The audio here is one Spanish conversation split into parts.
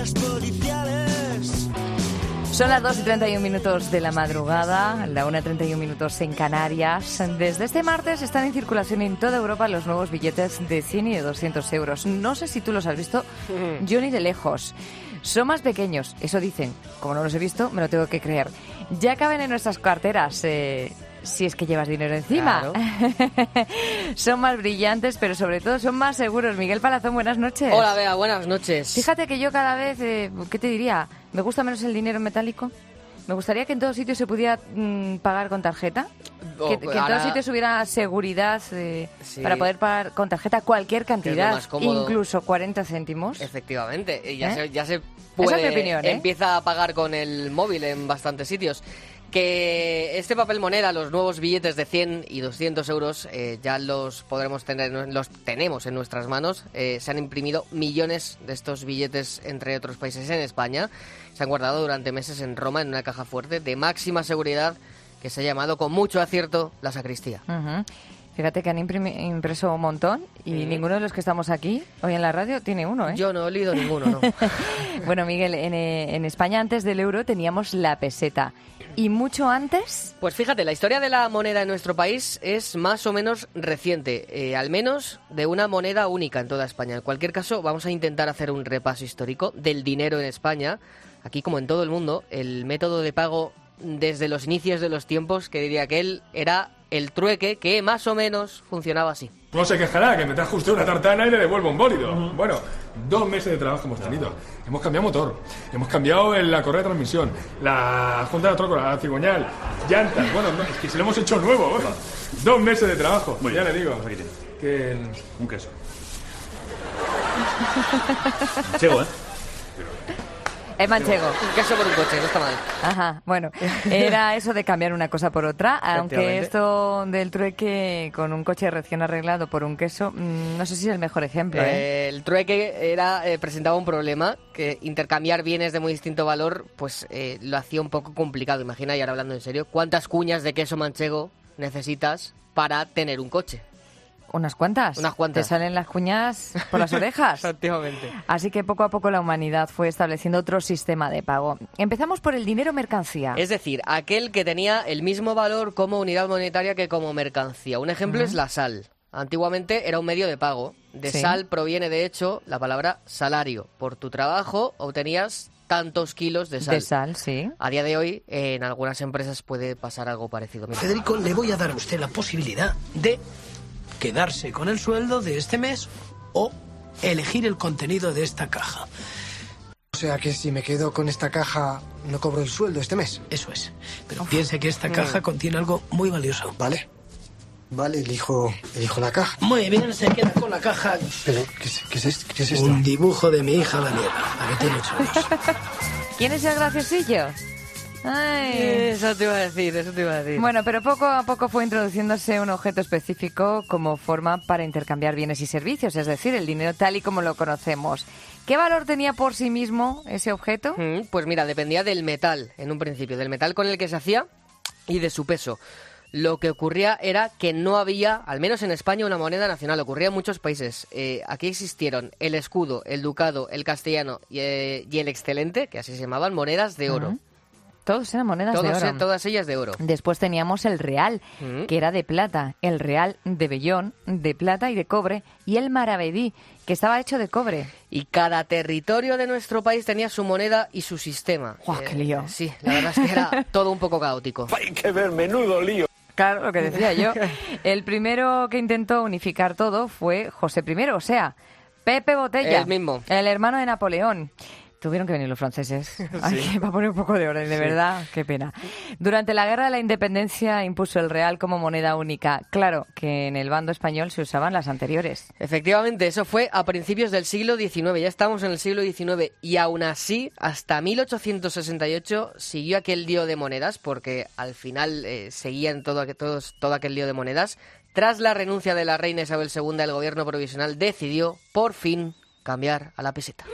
Las policiales. Son las 2:31 de la madrugada, la 1:31 en Canarias. Desde este martes están en circulación en toda Europa los nuevos billetes de 100 y de 200 euros. No sé si tú los has visto, yo ni de lejos. Son más pequeños, eso dicen. Como no los he visto, me lo tengo que creer. Ya caben en nuestras carteras, si es que llevas dinero encima. Claro. Son más brillantes, pero sobre todo son más seguros. Miguel Palazón, buenas noches. Hola, Bea, buenas noches. Fíjate que yo cada vez, ¿qué te diría? Me gusta menos el dinero metálico. Me gustaría que en todos sitios se pudiera pagar con tarjeta. Que en todos sitios hubiera seguridad para poder pagar con tarjeta cualquier cantidad, incluso 40 céntimos. Efectivamente, ya se puede. Esa es mi opinión, empieza a pagar con el móvil en bastantes sitios. Que este papel moneda, los nuevos billetes de 100 y 200 euros, ya los podremos tener, los tenemos en nuestras manos. Se han imprimido millones de estos billetes entre otros países en España. Se han guardado durante meses en Roma en una caja fuerte de máxima seguridad que se ha llamado con mucho acierto la sacristía. Uh-huh. Fíjate que han impreso un montón y ninguno de los que estamos aquí hoy en la radio tiene uno, ¿eh? Yo no he leído ninguno, ¿no? Bueno, Miguel, en España antes del euro teníamos la peseta. ¿Y mucho antes? Pues fíjate, la historia de la moneda en nuestro país es más o menos reciente, al menos de una moneda única en toda España. En cualquier caso, vamos a intentar hacer un repaso histórico del dinero en España. Aquí, como en todo el mundo, el método de pago desde los inicios de los tiempos, que diría que él era el trueque, que más o menos funcionaba así. No se quejará, que me trajo usted una tartana y le devuelvo un bólido. Bueno, 2 meses de trabajo hemos tenido. Hemos cambiado motor, hemos cambiado la correa de transmisión, la junta de trócola, la cigüeñal, llantas. Bueno, no, es que se lo hemos hecho nuevo. 2 meses de trabajo, muy ya bien. Le digo. Aquí tiene. Que un queso. Manchego, ¿eh? Es manchego. Un queso por un coche, no está mal. Ajá, bueno, era eso de cambiar una cosa por otra, aunque esto del trueque con un coche recién arreglado por un queso, no sé si es el mejor ejemplo. El trueque presentaba un problema, que intercambiar bienes de muy distinto valor, pues lo hacía un poco complicado. Imagina, y ahora hablando en serio, ¿cuántas cuñas de queso manchego necesitas para tener un coche? Unas cuantas. Te salen las cuñas por las orejas. Efectivamente. Así que poco a poco la humanidad fue estableciendo otro sistema de pago. Empezamos por el dinero mercancía. Es decir, aquel que tenía el mismo valor como unidad monetaria que como mercancía. Un ejemplo es la sal. Antiguamente era un medio de pago. De sal proviene, de hecho, la palabra salario. Por tu trabajo obtenías tantos kilos de sal. De sal, sí. A día de hoy, en algunas empresas puede pasar algo parecido. Mira. Federico, le voy a dar a usted la posibilidad de quedarse con el sueldo de este mes o elegir el contenido de esta caja. O sea que si me quedo con esta caja no cobro el sueldo este mes. Eso es. Pero piense que esta caja contiene algo muy valioso. Vale, elijo la caja. Muy bien, se queda con la caja. Pero, ¿qué es esto? Un dibujo de mi hija Daniela, la que tiene 8 años. ¿Quién es el graciosillo? Ay. Eso te iba a decir. Bueno, pero poco a poco fue introduciéndose un objeto específico como forma para intercambiar bienes y servicios, es decir, el dinero tal y como lo conocemos. ¿Qué valor tenía por sí mismo ese objeto? Pues mira, dependía del metal, en un principio, del metal con el que se hacía y de su peso. Lo que ocurría era que no había, al menos en España, una moneda nacional. Ocurría en muchos países. Aquí existieron el escudo, el ducado, el castellano y el excelente, que así se llamaban, monedas de oro. Todos eran monedas de oro. Todas ellas de oro. Después teníamos el real, que era de plata, el real de vellón, de plata y de cobre, y el maravedí, que estaba hecho de cobre. Y cada territorio de nuestro país tenía su moneda y su sistema. ¡Guau, qué lío! Sí, la verdad es que era todo un poco caótico. Hay que ver, menudo lío. Claro, lo que decía yo. El primero que intentó unificar todo fue José I, o sea, Pepe Botella. El mismo. El hermano de Napoleón. Tuvieron que venir los franceses. Ay, va a poner un poco de orden, de verdad. Qué pena. Durante la Guerra de la Independencia impuso el real como moneda única. Claro que en el bando español se usaban las anteriores. Efectivamente, eso fue a principios del siglo XIX. Ya estamos en el siglo XIX. Y aún así, hasta 1868 siguió aquel lío de monedas, porque al final seguían todo aquel lío de monedas. Tras la renuncia de la reina Isabel II, el gobierno provisional decidió, por fin, cambiar a la peseta.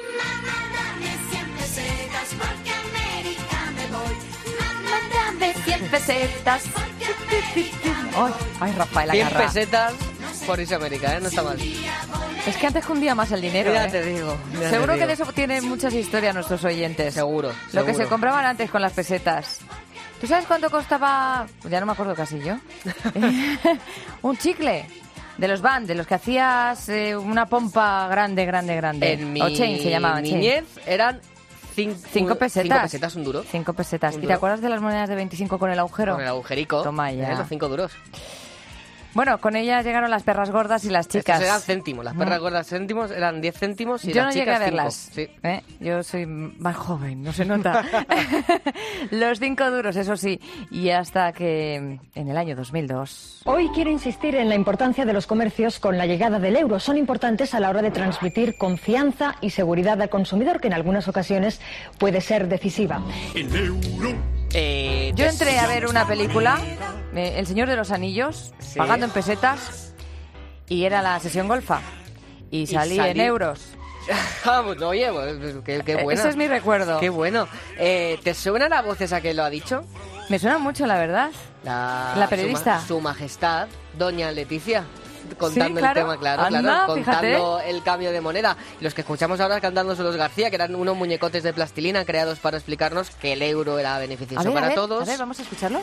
Pesetas. Ay, Rafael, 100 pesetas por irse a América, no está mal. Es que antes hundía más el dinero. Ya ¿eh? te digo. Seguro que de eso tienen muchas historias nuestros oyentes. Seguro. Lo que se compraban antes con las pesetas. ¿Tú sabes cuánto costaba? Ya no me acuerdo casi yo. Un chicle. De los Van, de los que hacías una pompa grande. En mi O chain se llamaban. niñez eran 5 pesetas. 5 pesetas, un duro. 5 pesetas. Un ¿Y duro. te acuerdas de las monedas de 25 con el agujero? Con el agujerico. Toma ya. Los 5 duros. Bueno, con ellas llegaron las perras gordas y las chicas. Estos eran céntimos. Las perras gordas céntimos eran 10 céntimos y Yo las no chicas llegué a 5. verlas. Sí. Yo soy más joven, no se nota. Los 5 duros, eso sí. Y hasta que en el año 2002... Hoy quiero insistir en la importancia de los comercios con la llegada del euro. Son importantes a la hora de transmitir confianza y seguridad al consumidor, que en algunas ocasiones puede ser decisiva. Yo entré a ver una película, El Señor de los Anillos, Sí. pagando en pesetas, y era la sesión golfa. Y salí en euros. Vamos, oye, pues, qué buena. Ese es mi recuerdo. Qué bueno. ¿Te suena la voz esa que lo ha dicho? Me suena mucho, la verdad. La periodista. Su majestad, doña Leticia. Contando Sí, claro. el tema, claro, Anda, contando el cambio de moneda. Los que escuchamos ahora cantando son los García, que eran unos muñecotes de plastilina creados para explicarnos que el euro era beneficioso para todos. A ver, vamos a escucharlos.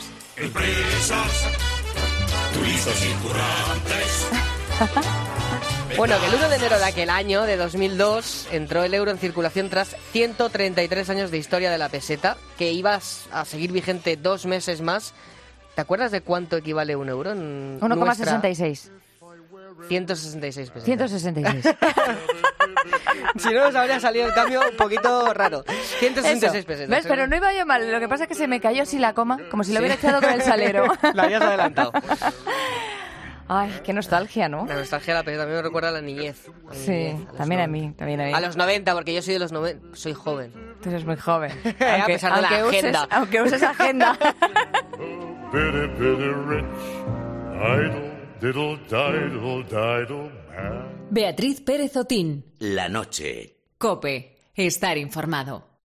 Bueno, que el 1 de enero de aquel año, de 2002, entró el euro en circulación tras 133 años de historia de la peseta, que iba a seguir vigente 2 meses más. ¿Te acuerdas de cuánto equivale un euro? 1,66. 166 pesetas. 166. Si no nos habría salido el cambio un poquito raro. 166 pesetas. ¿Ves? Pero no iba yo mal. Lo que pasa es que se me cayó así la coma, como si lo hubiera echado con el salero. La habías adelantado. Ay, qué nostalgia, ¿no? La nostalgia de la peseta también me recuerda a la niñez. Sí, también a mí. A los 90, porque yo soy de los 90. Soy joven. Tú eres muy joven. A pesar de la agenda. Aunque uses agenda. Bitty, bitty rich, idle, diddle, diddle, diddle, man. Beatriz Pérez Otín. La noche. COPE. Estar informado.